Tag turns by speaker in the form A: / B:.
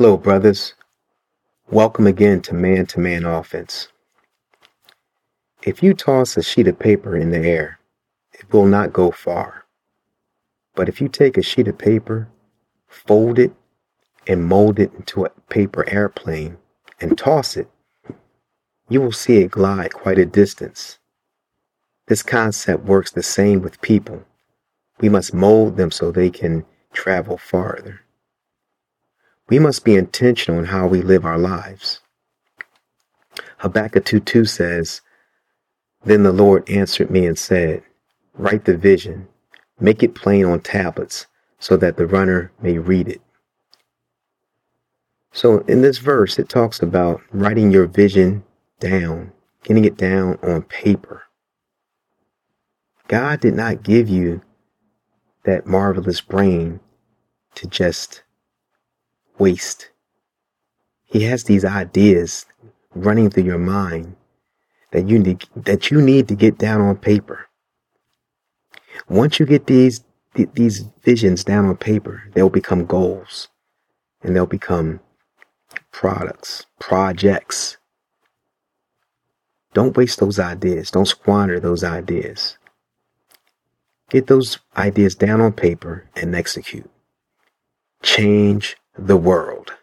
A: Hello, brothers. Welcome again to Man Offense. If you toss a sheet of paper in the air, it will not go far. But if you take a sheet of paper, fold it, and mold it into a paper airplane and toss it, you will see it glide quite a distance. This concept works the same with people. We must mold them so they can travel farther. We must be intentional in how we live our lives. Habakkuk 2:2 says, "Then the Lord answered me and said, write the vision, make it plain on tablets, so that the runner may read it." So in this verse, it talks about writing your vision down, getting it down on paper. God did not give you that marvelous brain to just waste. He has these ideas running through your mind that you need to get down on paper. Once you get these visions down on paper, they'll become goals, and they'll become projects. Don't waste those ideas. Don't squander those ideas. Get those ideas down on paper and execute. Change the world.